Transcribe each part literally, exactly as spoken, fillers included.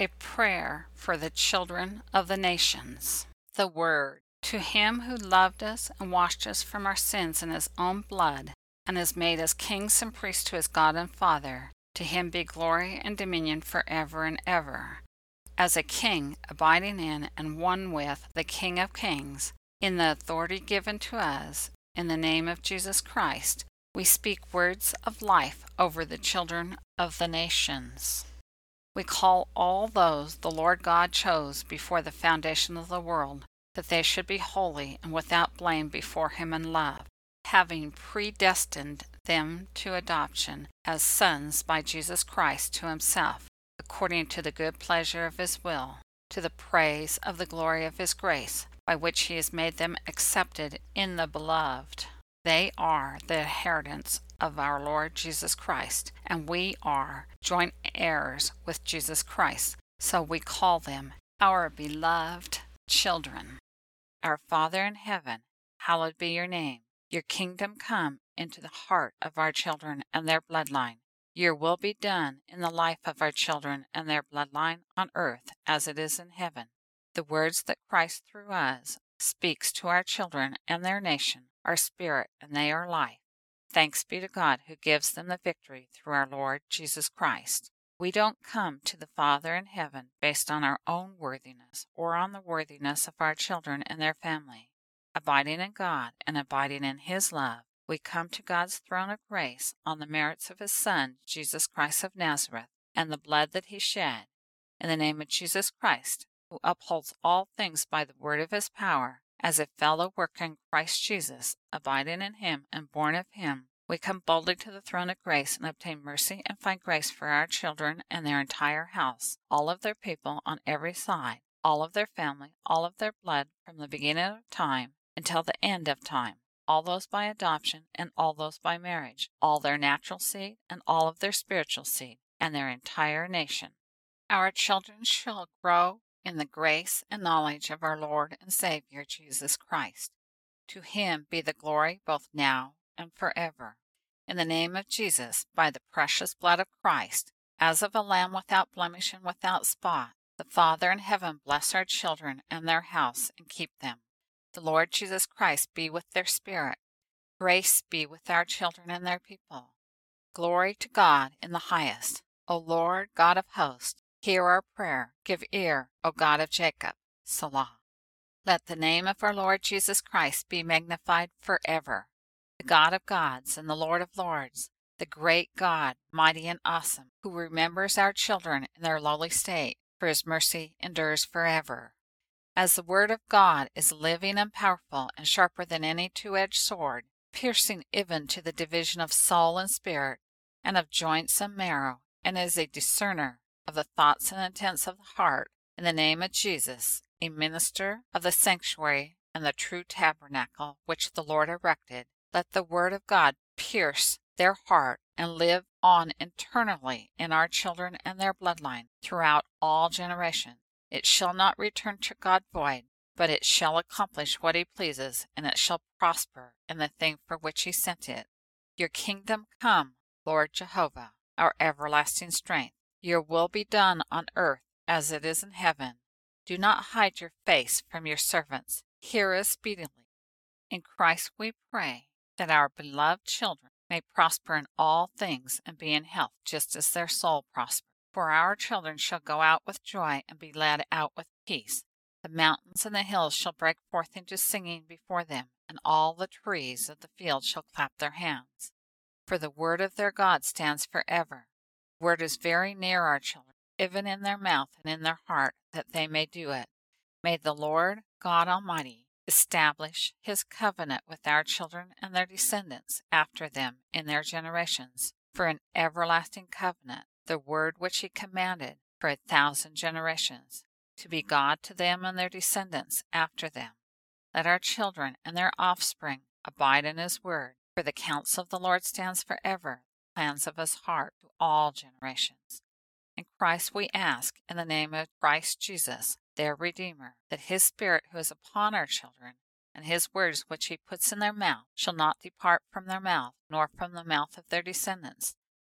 A prayer for the children of the nations. The Word. To him who loved us and washed us from our sins in his own blood, and has made us kings and priests to his God and Father, to him be glory and dominion forever and ever. As a king, abiding in and one with the King of Kings, in the authority given to us, in the name of Jesus Christ, we speak words of life over the children of the nations. We call all those the Lord God chose before the foundation of the world, that they should be holy and without blame before him in love, having predestined them to adoption as sons by Jesus Christ to himself, according to the good pleasure of his will, to the praise of the glory of his grace, by which he has made them accepted in the Beloved. They are the inheritance of our Lord Jesus Christ, and we are joint heirs with Jesus Christ, so we call them our beloved children. Our Father in heaven, hallowed be your name. Your kingdom come into the heart of our children and their bloodline. Your will be done in the life of our children and their bloodline on earth as it is in heaven. The words that Christ through us speaks to our children and their nation are spirit and they are life. Thanks be to God who gives them the victory through our Lord Jesus Christ. We don't come to the Father in heaven based on our own worthiness or on the worthiness of our children and their family. Abiding in God and abiding in his love, we come to God's throne of grace on the merits of his Son, Jesus Christ of Nazareth, and the blood that he shed. In the name of Jesus Christ, who upholds all things by the word of his power, as a fellow worker in Christ Jesus, abiding in him and born of him, we come boldly to the throne of grace and obtain mercy and find grace for our children and their entire house, all of their people on every side, all of their family, all of their blood from the beginning of time until the end of time, all those by adoption and all those by marriage, all their natural seed and all of their spiritual seed, and their entire nation. Our children shall grow in the grace and knowledge of our Lord and Savior Jesus Christ. To him be the glory both now and forever. In the name of Jesus, by the precious blood of Christ, as of a lamb without blemish and without spot, the Father in heaven bless our children and their house and keep them. The Lord Jesus Christ be with their spirit. Grace be with our children and their people. Glory to God in the highest. O Lord God of hosts, hear our prayer. Give ear, O God of Jacob. Selah. Let the name of our Lord Jesus Christ be magnified forever. The God of gods and the Lord of lords, the great God, mighty and awesome, who remembers our children in their lowly state, for his mercy endures forever. As the word of God is living and powerful and sharper than any two-edged sword, piercing even to the division of soul and spirit, and of joints and marrow, and is a discerner of the thoughts and intents of the heart, in the name of Jesus, a minister of the sanctuary and the true tabernacle which the Lord erected, let the word of God pierce their heart and live on eternally in our children and their bloodline throughout all generations. It shall not return to God void, but it shall accomplish what he pleases, and it shall prosper in the thing for which he sent it. Your kingdom come, Lord Jehovah, our everlasting strength. Your will be done on earth as it is in heaven. Do not hide your face from your servants. Hear us speedily. In Christ we pray that our beloved children may prosper in all things and be in health just as their soul prospers. For our children shall go out with joy and be led out with peace. The mountains and the hills shall break forth into singing before them, and all the trees of the field shall clap their hands. For the word of their God stands forever. The word is very near our children, even in their mouth and in their heart, that they may do it. May the Lord God Almighty establish his covenant with our children and their descendants after them in their generations, for an everlasting covenant, the word which he commanded for a thousand generations, to be God to them and their descendants after them. Let our children and their offspring abide in his word, for the counsel of the Lord stands forever, the plans of his heart to all generations. In Christ we ask, in the name of Christ Jesus, their Redeemer, that his Spirit who is upon our children, and his words which he puts in their mouth, shall not depart from their mouth, nor from the mouth of their descendants,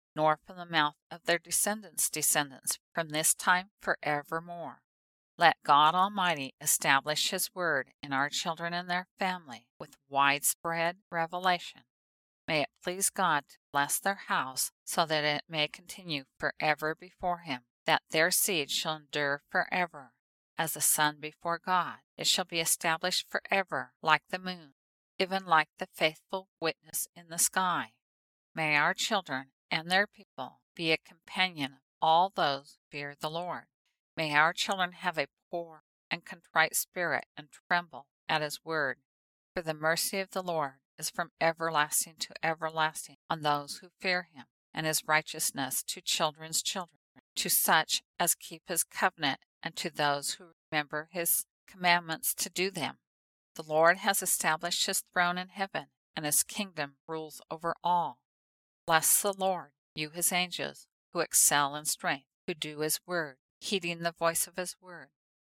nor from the mouth of their descendants' descendants from this time forevermore. Let God Almighty establish His word in our children and their family with widespread revelation. May it please God to bless their house so that it may continue forever before Him, that their seed shall endure forever. As the sun before God, it shall be established forever like the moon, even like the faithful witness in the sky. May our children and their people be a companion of all those who fear the Lord. May our children have a poor and contrite spirit and tremble at His word. For the mercy of the Lord is from everlasting to everlasting on those who fear Him, and His righteousness to children's children, to such as keep His covenant, and to those who remember His commandments to do them. The Lord has established His throne in heaven, and His kingdom rules over all. Bless the Lord, you His angels, who excel in strength, who do His word, heeding the voice of His word.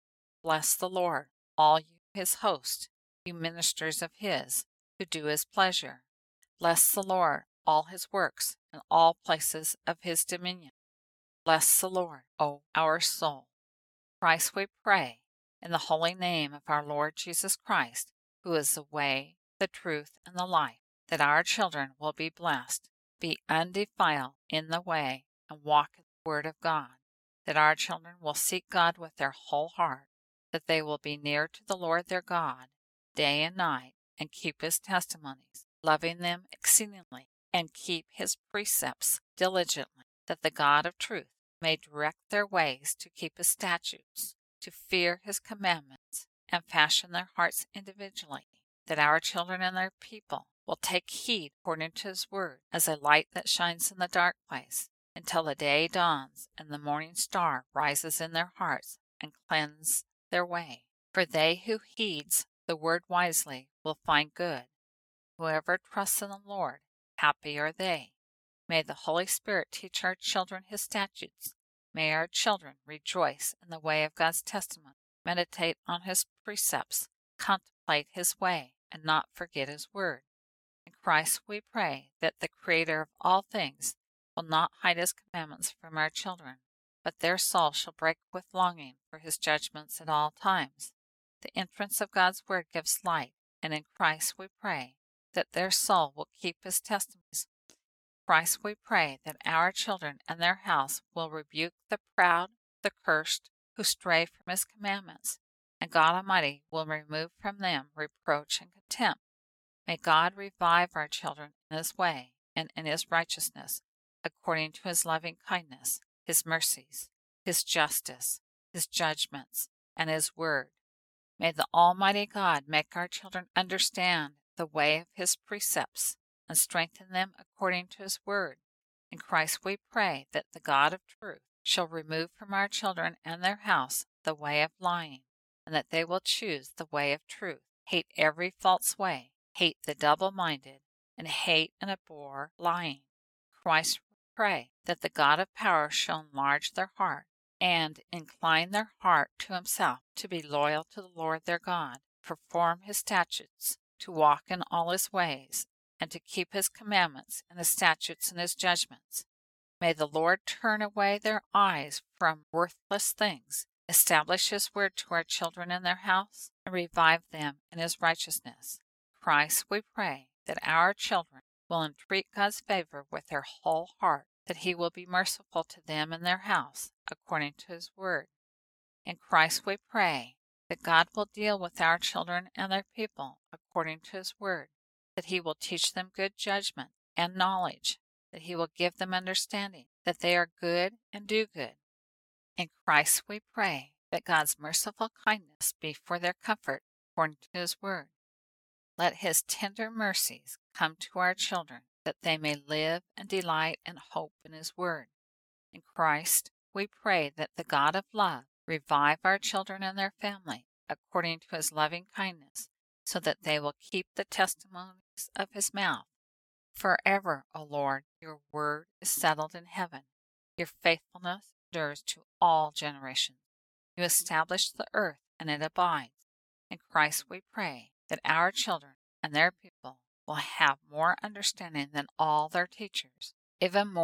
Bless the Lord, all you His host, you ministers of His, who do His pleasure. Bless the Lord, all His works, and all places of His dominion. Bless the Lord, O our soul. Christ we pray, in the holy name of our Lord Jesus Christ, who is the way, the truth, and the life, that our children will be blessed, be undefiled in the way, and walk in the word of God, that our children will seek God with their whole heart, that they will be near to the Lord their God, day and night, and keep His testimonies, loving them exceedingly, and keep His precepts diligently, that the God of truth may direct their ways to keep His statutes, to fear His commandments, and fashion their hearts individually, that our children and their people will take heed according to His word, as a light that shines in the dark place, until the day dawns and the morning star rises in their hearts and cleanse their way. For they who heeds the word wisely will find good. Whoever trusts in the Lord, happy are they. May the Holy Spirit teach our children His statutes. May our children rejoice in the way of God's testimony, meditate on His precepts, contemplate His way, and not forget His word. In Christ we pray that the Creator of all things will not hide His commandments from our children, but their soul shall break with longing for His judgments at all times. The entrance of God's word gives light, and in Christ we pray that their soul will keep His testimonies. Christ we pray that our children and their house will rebuke the proud, the cursed, who stray from His commandments, and God Almighty will remove from them reproach and contempt. May God revive our children in His way and in His righteousness, according to His loving kindness, His mercies, His justice, His judgments, and His word. May the Almighty God make our children understand the way of His precepts, and strengthen them according to His word. In Christ we pray that the God of truth shall remove from our children and their house the way of lying, and that they will choose the way of truth, hate every false way, hate the double-minded, and hate and abhor lying. Christ we pray that the God of power shall enlarge their heart, and incline their heart to Himself, to be loyal to the Lord their God, perform His statutes, to walk in all His ways, and to keep His commandments and His statutes and His judgments. May the Lord turn away their eyes from worthless things, establish His word to our children in their house, and revive them in His righteousness. Christ we pray that our children will entreat God's favor with their whole heart, that He will be merciful to them in their house, according to His word. In Christ we pray that God will deal with our children and their people according to His word, that He will teach them good judgment and knowledge, that He will give them understanding, that they are good and do good. In Christ we pray that God's merciful kindness be for their comfort, according to His word. Let His tender mercies come to our children, that they may live and delight and hope in His word. In Christ we pray that the God of love revive our children and their family, according to His loving kindness, so that they will keep the testimonies of His mouth. Forever, O Lord, your word is settled in heaven. Your faithfulness endures to all generations. You establish the earth, and it abides. In Christ we pray that our children and their people will have more understanding than all their teachers, even more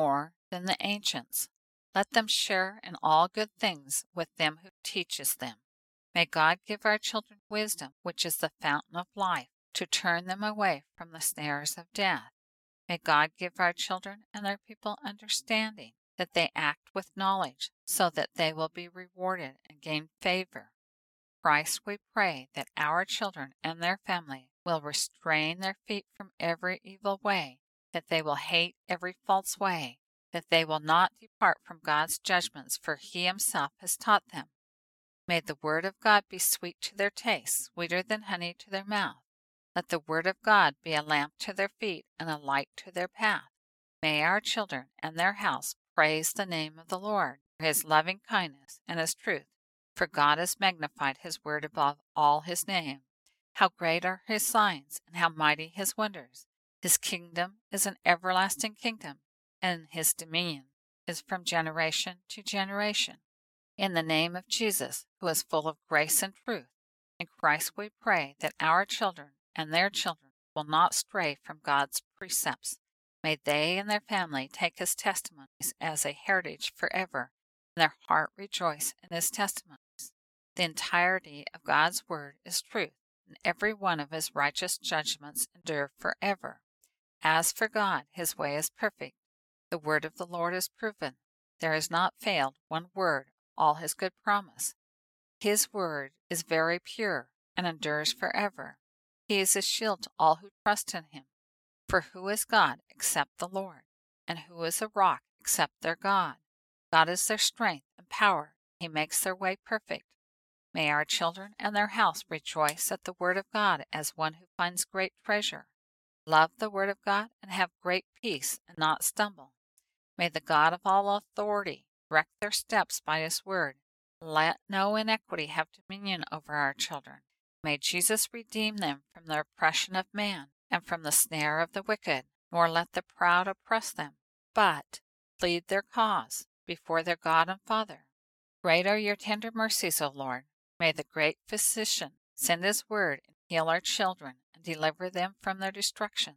than the ancients. Let them share in all good things with them who teaches them. May God give our children wisdom, which is the fountain of life, to turn them away from the snares of death. May God give our children and their people understanding, that they act with knowledge, so that they will be rewarded and gain favor. Christ, we pray that our children and their family will restrain their feet from every evil way, that they will hate every false way, that they will not depart from God's judgments, for He Himself has taught them. May the Word of God be sweet to their taste, sweeter than honey to their mouth. Let the Word of God be a lamp to their feet and a light to their path. May our children and their house praise the name of the Lord for His loving kindness and His truth, for God has magnified His word above all His name. How great are His signs, and how mighty His wonders! His kingdom is an everlasting kingdom, and His dominion is from generation to generation. In the name of Jesus, who is full of grace and truth, in Christ we pray that our children and their children will not stray from God's precepts. May they and their family take His testimonies as a heritage forever, and their heart rejoice in His testimonies. The entirety of God's word is truth, and every one of His righteous judgments endure forever. As for God, His way is perfect. The word of the Lord is proven. There has not failed one word of all His good promise. His word is very pure and endures forever. He is a shield to all who trust in Him. For who is God except the Lord? And who is a rock except their God? God is their strength and power. He makes their way perfect. May our children and their house rejoice at the word of God as one who finds great treasure. Love the word of God and have great peace and not stumble. May the God of all authority direct their steps by His word. Let no iniquity have dominion over our children. May Jesus redeem them from the oppression of man and from the snare of the wicked, nor let the proud oppress them, but plead their cause before their God and Father. Great are your tender mercies, O Lord. May the great Physician send His word and heal our children and deliver them from their destruction.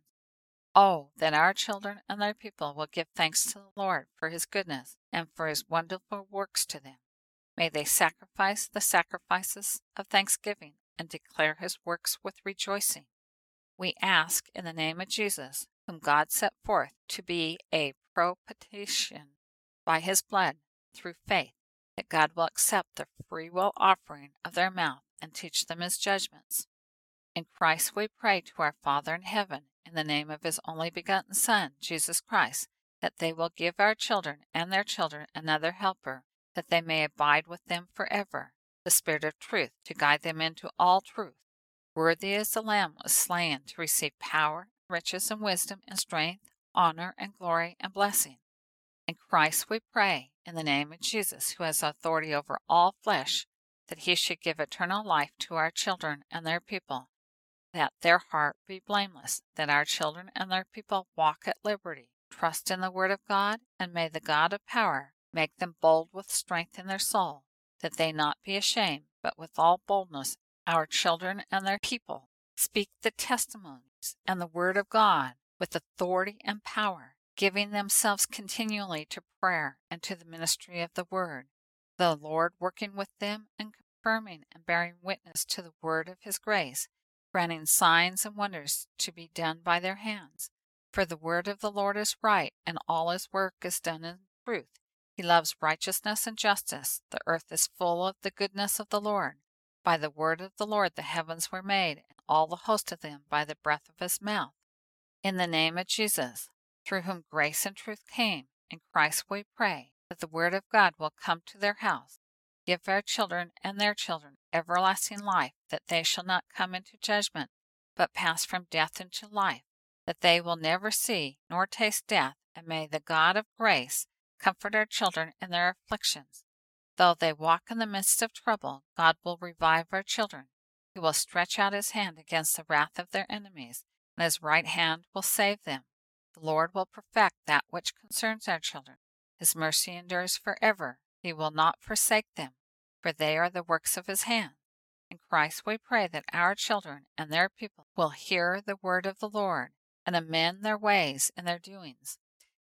Oh, that our children and their people will give thanks to the Lord for His goodness and for His wonderful works to them. May they sacrifice the sacrifices of thanksgiving and declare His works with rejoicing. We ask in the name of Jesus, whom God set forth to be a propitiation by His blood through faith, that God will accept the freewill offering of their mouth and teach them His judgments. In Christ we pray to our Father in heaven, in the name of His only begotten Son, Jesus Christ, that they will give our children and their children another helper, that they may abide with them forever, the Spirit of truth, to guide them into all truth. Worthy as the Lamb was slain to receive power, riches, and wisdom, and strength, honor, and glory, and blessing. In Christ we pray, in the name of Jesus, who has authority over all flesh, that He should give eternal life to our children and their people, that their heart be blameless, that our children and their people walk at liberty, trust in the word of God, and may the God of power make them bold with strength in their soul, that they not be ashamed, but with all boldness our children and their people speak the testimonies and the word of God with authority and power, giving themselves continually to prayer and to the ministry of the word, the Lord working with them and confirming and bearing witness to the word of His grace, granting signs and wonders to be done by their hands. For the word of the Lord is right, and all His work is done in truth. He loves righteousness and justice. The earth is full of the goodness of the Lord. By the word of the Lord the heavens were made, and all the host of them by the breath of His mouth. In the name of Jesus, through whom grace and truth came, in Christ we pray that the word of God will come to their house. Give our children and their children everlasting life, that they shall not come into judgment, but pass from death into life, that they will never see nor taste death, and may the God of grace comfort our children in their afflictions. Though they walk in the midst of trouble, God will revive our children. He will stretch out His hand against the wrath of their enemies, and His right hand will save them. The Lord will perfect that which concerns our children. His mercy endures forever. He will not forsake them, for they are the works of His hand. In Christ we pray that our children and their people will hear the word of the Lord and amend their ways and their doings.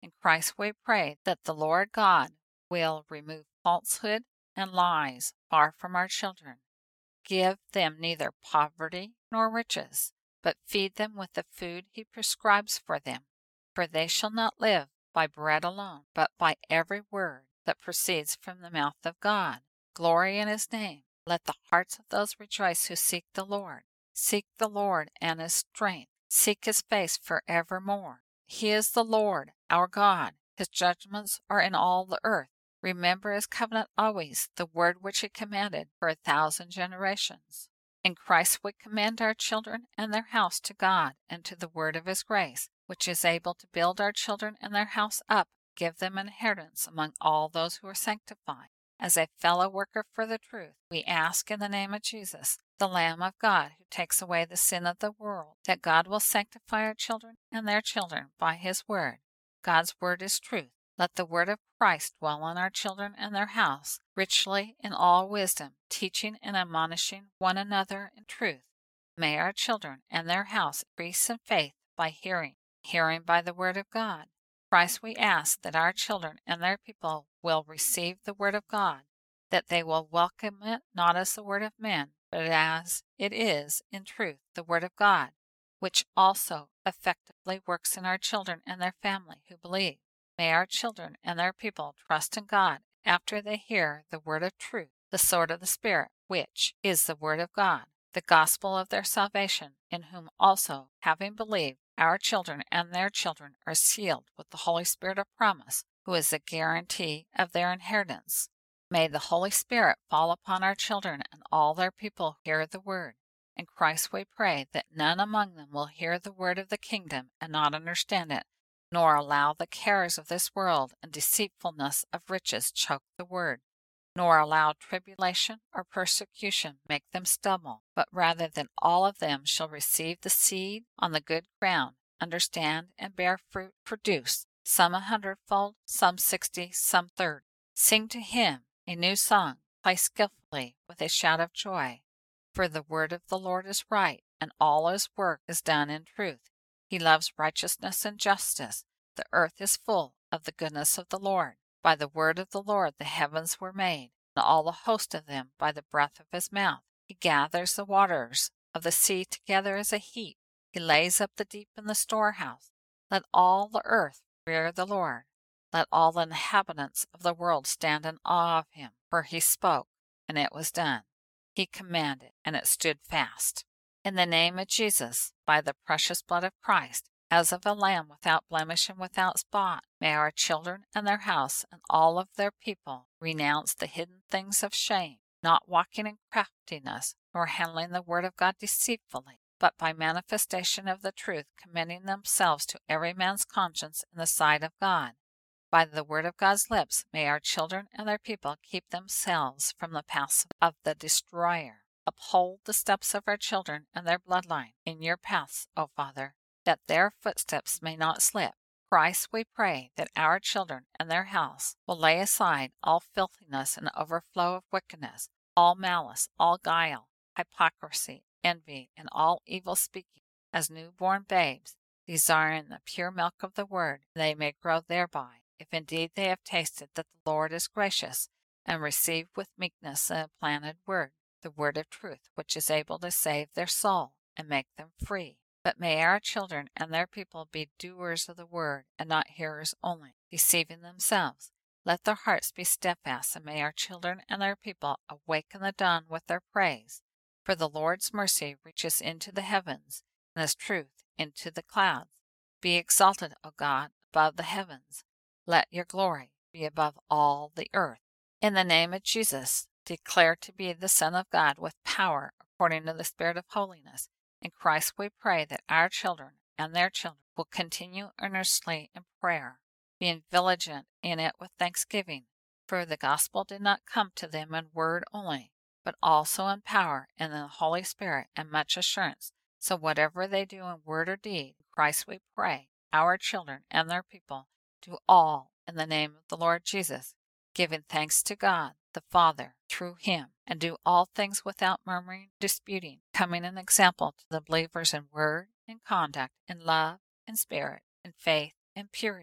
In Christ we pray that the Lord God will remove falsehood and lies far from our children. Give them neither poverty nor riches, but feed them with the food he prescribes for them. For they shall not live by bread alone, but by every word that proceeds from the mouth of God. Glory in his name. Let the hearts of those rejoice who seek the Lord. Seek the Lord and his strength. Seek his face forevermore. He is the Lord, our God. His judgments are in all the earth. Remember his covenant always, the word which he commanded for a thousand generations. In Christ we commend our children and their house to God and to the word of his grace, which is able to build our children and their house up, give them inheritance among all those who are sanctified. As a fellow worker for the truth, we ask in the name of Jesus, the Lamb of God who takes away the sin of the world, that God will sanctify our children and their children by his word. God's word is truth. Let the word of Christ dwell in our children and their house, richly in all wisdom, teaching and admonishing one another in truth. May our children and their house increase in faith by hearing, hearing by the word of God. Christ, we ask that our children and their people will receive the word of God, that they will welcome it not as the word of men, but as it is in truth the word of God, which also effectively works in our children and their family who believe. May our children and their people trust in God after they hear the word of truth, the sword of the Spirit, which is the word of God, the gospel of their salvation, in whom also, having believed, our children and their children are sealed with the Holy Spirit of promise, who is the guarantee of their inheritance. May the Holy Spirit fall upon our children and all their people who hear the word. In Christ we pray that none among them will hear the word of the kingdom and not understand it, nor allow the cares of this world and deceitfulness of riches choke the word, nor allow tribulation or persecution make them stumble, but rather that all of them shall receive the seed on the good ground, understand and bear fruit, produce, some a hundredfold, some sixty, some thirty. Sing to him a new song, play skillfully with a shout of joy. For the word of the Lord is right, and all his work is done in truth. He loves righteousness and justice. The earth is full of the goodness of the Lord. By the word of the Lord the heavens were made, and all the host of them by the breath of his mouth. He gathers the waters of the sea together as a heap. He lays up the deep in the storehouse. Let all the earth fear the Lord. Let all the inhabitants of the world stand in awe of him. For he spoke, and it was done. He commanded, and it stood fast. In the name of Jesus, by the precious blood of Christ, as of a lamb without blemish and without spot, may our children and their house and all of their people renounce the hidden things of shame, not walking in craftiness, nor handling the word of God deceitfully, but by manifestation of the truth, commending themselves to every man's conscience in the sight of God. By the word of God's lips, may our children and their people keep themselves from the paths of the destroyer. Uphold the steps of our children and their bloodline in your paths, O Father, that their footsteps may not slip. Christ, we pray that our children and their house will lay aside all filthiness and overflow of wickedness, all malice, all guile, hypocrisy, envy, and all evil speaking, as newborn babes, desiring the pure milk of the word, they may grow thereby, if indeed they have tasted that the Lord is gracious, and receive with meekness the implanted word, the word of truth, which is able to save their soul and make them free. But may our children and their people be doers of the word, and not hearers only, deceiving themselves. Let their hearts be steadfast, and may our children and their people awaken the dawn with their praise. For the Lord's mercy reaches into the heavens, and his truth into the clouds. Be exalted, O God, above the heavens. Let your glory be above all the earth. In the name of Jesus, declare to be the Son of God with power, according to the Spirit of holiness. In Christ we pray that our children and their children will continue earnestly in prayer, being vigilant in it with thanksgiving. For the gospel did not come to them in word only, but also in power and in the Holy Spirit and much assurance. So whatever they do in word or deed, in Christ we pray, our children and their people do all in the name of the Lord Jesus, giving thanks to God the Father through him, and do all things without murmuring, disputing, becoming an example to the believers in word, in conduct, in love, in spirit, in faith, in purity.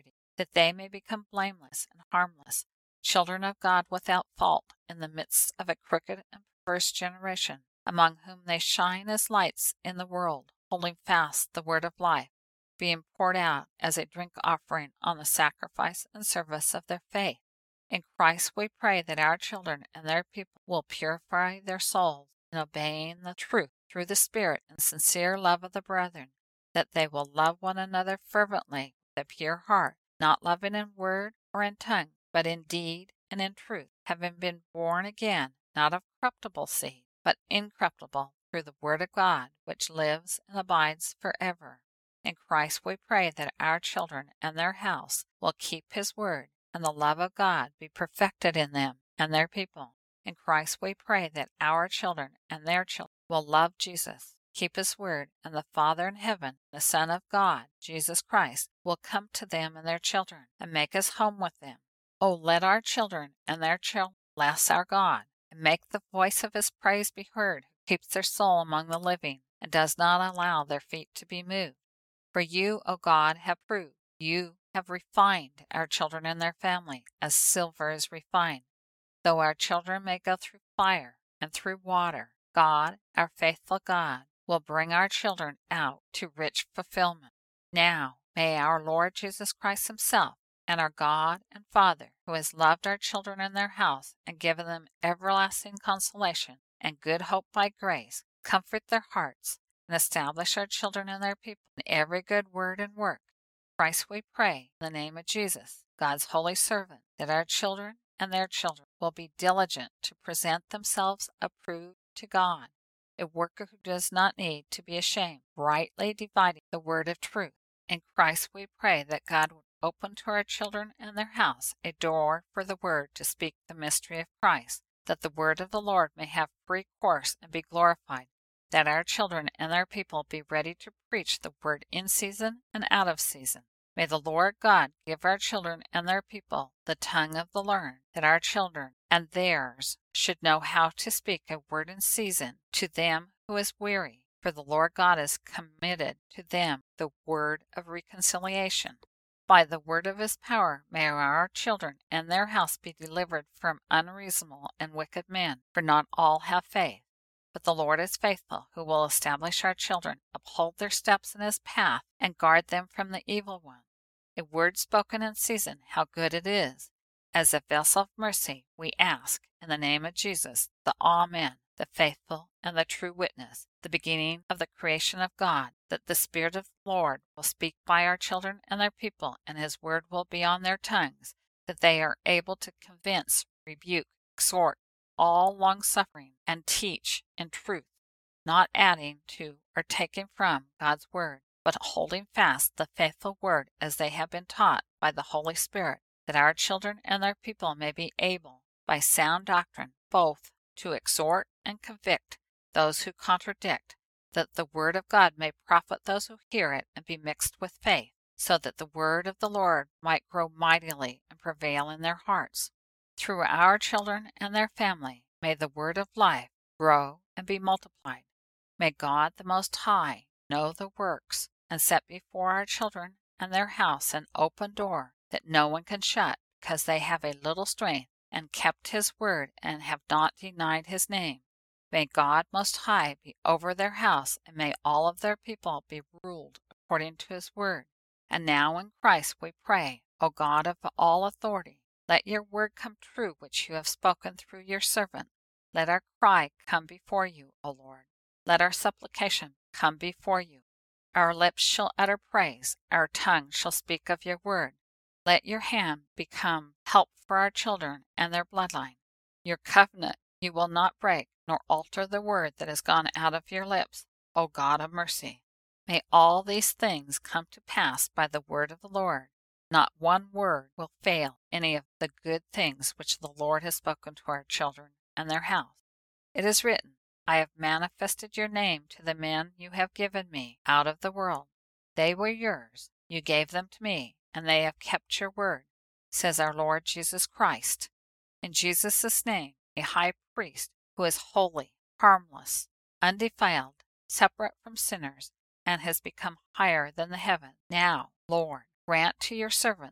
that they may become blameless and harmless, children of God without fault in the midst of a crooked and perverse generation, among whom they shine as lights in the world, holding fast the word of life, being poured out as a drink offering on the sacrifice and service of their faith. In Christ we pray that our children and their people will purify their souls in obeying the truth through the Spirit and sincere love of the brethren, that they will love one another fervently with a pure heart, not loving in word or in tongue, but in deed and in truth, having been born again, not of corruptible seed, but incorruptible, through the word of God, which lives and abides forever. In Christ we pray that our children and their house will keep his word, and the love of God be perfected in them and their people. In Christ we pray that our children and their children will love Jesus, keep his word, and the Father in heaven, the Son of God, Jesus Christ, will come to them and their children, and make his home with them. Oh, let our children and their children bless our God, and make the voice of his praise be heard, who keeps their soul among the living, and does not allow their feet to be moved. For you, O God, have proved, you have refined our children and their family, as silver is refined. Though our children may go through fire and through water, God, our faithful God, will bring our children out to rich fulfillment. Now may our Lord Jesus Christ himself, and our God and Father, who has loved our children and their house, and given them everlasting consolation and good hope by grace, comfort their hearts, and establish our children and their people in every good word and work. Christ we pray, in the name of Jesus, God's holy servant, that our children and their children will be diligent to present themselves approved to God, a worker who does not need to be ashamed, rightly dividing the word of truth. In Christ we pray that God would open to our children and their house a door for the word to speak the mystery of Christ, that the word of the Lord may have free course and be glorified, that our children and their people be ready to preach the word in season and out of season. May the Lord God give our children and their people the tongue of the learned, that our children and theirs should know how to speak a word in season to them who is weary, for the Lord God has committed to them the word of reconciliation. By the word of his power may our children and their house be delivered from unreasonable and wicked men, for not all have faith. But the Lord is faithful, who will establish our children, uphold their steps in his path, and guard them from the evil one. A word spoken in season, how good it is! As a vessel of mercy, we ask, in the name of Jesus, the Amen, the faithful and the true witness, the beginning of the creation of God, that the Spirit of the Lord will speak by our children and their people, and his word will be on their tongues, that they are able to convince, rebuke, exhort, all long-suffering, and teach in truth, not adding to or taking from God's word, but holding fast the faithful word as they have been taught by the Holy Spirit, that our children and their people may be able, by sound doctrine, both to exhort and convict those who contradict, that the word of God may profit those who hear it and be mixed with faith, so that the word of the Lord might grow mightily and prevail in their hearts. Through our children and their family, may the word of life grow and be multiplied. May God the Most High know the works and set before our children and their house an open door that no one can shut, because they have a little strength and kept his word and have not denied his name. May God Most High be over their house, and may all of their people be ruled according to his word. And now in Christ we pray, O God of all authority, let your word come true which you have spoken through your servant. Let our cry come before you, O Lord. Let our supplication come before you. Our lips shall utter praise, our tongue shall speak of your word. Let your hand become help for our children and their bloodline. Your covenant you will not break, nor alter the word that has gone out of your lips, O God of mercy. May all these things come to pass by the word of the Lord. Not one word will fail any of the good things which the Lord has spoken to our children and their house. It is written, I have manifested your name to the men you have given me out of the world. They were yours, you gave them to me, and they have kept your word, says our Lord Jesus Christ. In Jesus' name, a high priest who is holy, harmless, undefiled, separate from sinners, and has become higher than the heaven. Now, Lord, grant to your servants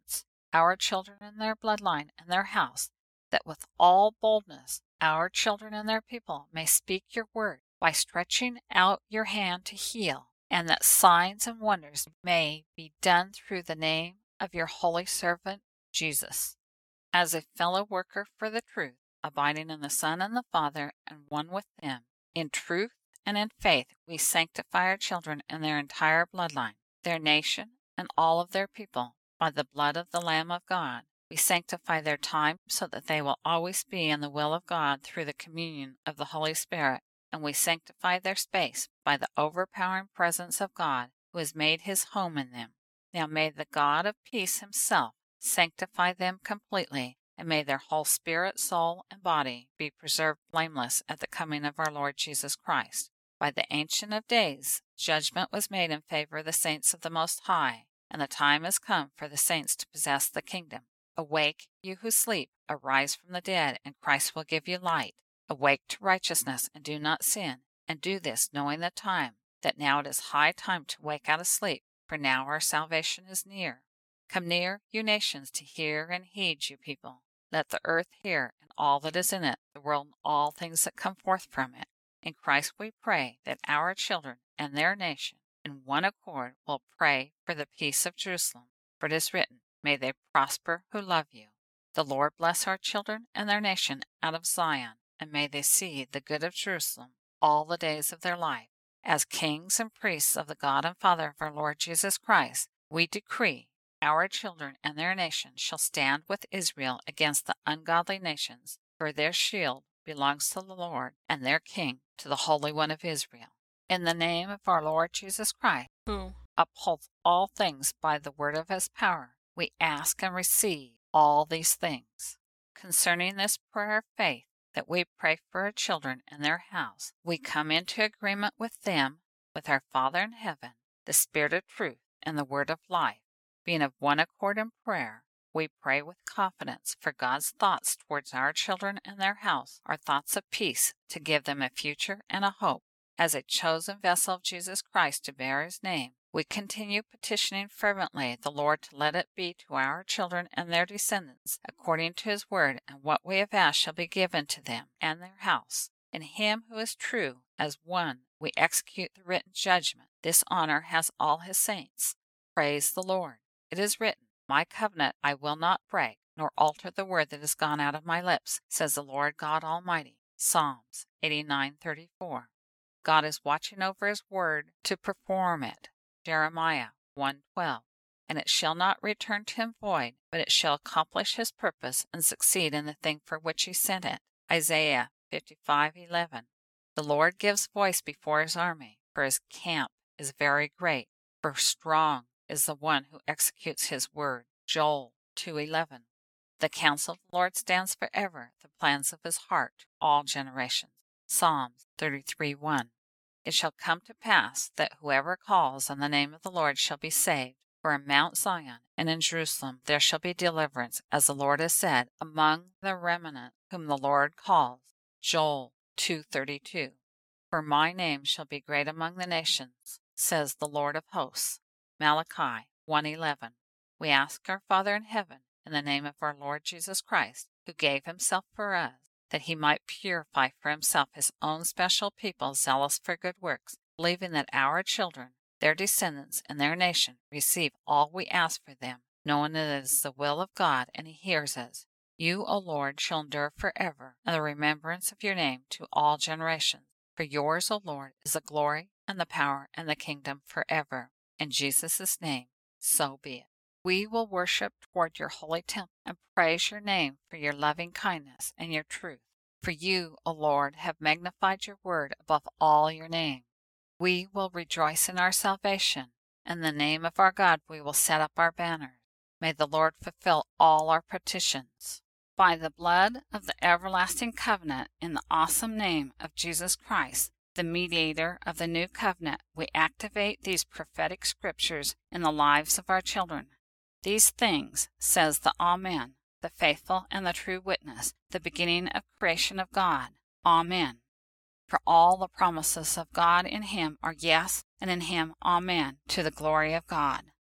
our children and their bloodline and their house, that with all boldness our children and their people may speak your word by stretching out your hand to heal, and that signs and wonders may be done through the name of your holy servant Jesus. As a fellow worker for the truth, abiding in the Son and the Father, and one with them, in truth and in faith we sanctify our children and their entire bloodline, their nation, and all of their people, by the blood of the Lamb of God. We sanctify their time so that they will always be in the will of God through the communion of the Holy Spirit, and we sanctify their space by the overpowering presence of God, who has made his home in them. Now may the God of peace himself sanctify them completely, and may their whole spirit, soul, and body be preserved blameless at the coming of our Lord Jesus Christ. By the Ancient of Days, judgment was made in favor of the saints of the Most High, and the time has come for the saints to possess the kingdom. Awake, you who sleep, arise from the dead, and Christ will give you light. Awake to righteousness, and do not sin, and do this knowing the time, that now it is high time to wake out of sleep, for now our salvation is near. Come near, you nations, to hear and heed, you people. Let the earth hear, and all that is in it, the world and all things that come forth from it. In Christ we pray that our children and their nation, in one accord, will pray for the peace of Jerusalem. For it is written, may they prosper who love you. The Lord bless our children and their nation out of Zion, and may they see the good of Jerusalem all the days of their life. As kings and priests of the God and Father of our Lord Jesus Christ, we decree our children and their nation shall stand with Israel against the ungodly nations, for their shield belongs to the Lord, and their king to the Holy One of Israel. In the name of our Lord Jesus Christ, who upholds all things by the word of his power, we ask and receive all these things. Concerning this prayer of faith that we pray for our children and their house, we come into agreement with them, with our Father in heaven, the Spirit of truth, and the word of life. Being of one accord in prayer, we pray with confidence, for God's thoughts towards our children and their house are thoughts of peace, to give them a future and a hope. As a chosen vessel of Jesus Christ to bear his name, we continue petitioning fervently the Lord to let it be to our children and their descendants according to his word, and what we have asked shall be given to them and their house. In him who is true, as one, we execute the written judgment. This honor has all his saints. Praise the Lord. It is written, my covenant I will not break, nor alter the word that has gone out of my lips, says the Lord God Almighty. Psalms eighty-nine thirty-four. God is watching over his word to perform it. Jeremiah one twelve. And it shall not return to him void, but it shall accomplish his purpose and succeed in the thing for which he sent it. Isaiah fifty-five eleven. The Lord gives voice before his army, for his camp is very great, for strong is the one who executes his word. Joel two eleven. The counsel of the Lord stands forever, the plans of his heart to all generations. Psalms thirty-three one. It shall come to pass that whoever calls on the name of the Lord shall be saved. For in Mount Zion and in Jerusalem there shall be deliverance, as the Lord has said, among the remnant whom the Lord calls. Joel two thirty-two. For my name shall be great among the nations, says the Lord of hosts. Malachi one eleven. We ask our Father in heaven, in the name of our Lord Jesus Christ, who gave himself for us, that he might purify for himself his own special people zealous for good works, believing that our children, their descendants, and their nation receive all we ask for them, knowing it is the will of God, and he hears us. You, O Lord, shall endure forever, and the remembrance of your name to all generations. For yours, O Lord, is the glory, and the power, and the kingdom forever. In Jesus' name, so be it. We will worship toward your holy temple and praise your name for your loving kindness and your truth. For you, O Lord, have magnified your word above all your name. We will rejoice in our salvation. In the name of our God we will set up our banners. May the Lord fulfill all our petitions. By the blood of the everlasting covenant, in the awesome name of Jesus Christ, the mediator of the new covenant, we activate these prophetic scriptures in the lives of our children. These things, says the Amen, the faithful and the true witness, the beginning of creation of God. Amen. For all the promises of God in him are yes, and in him Amen, to the glory of God.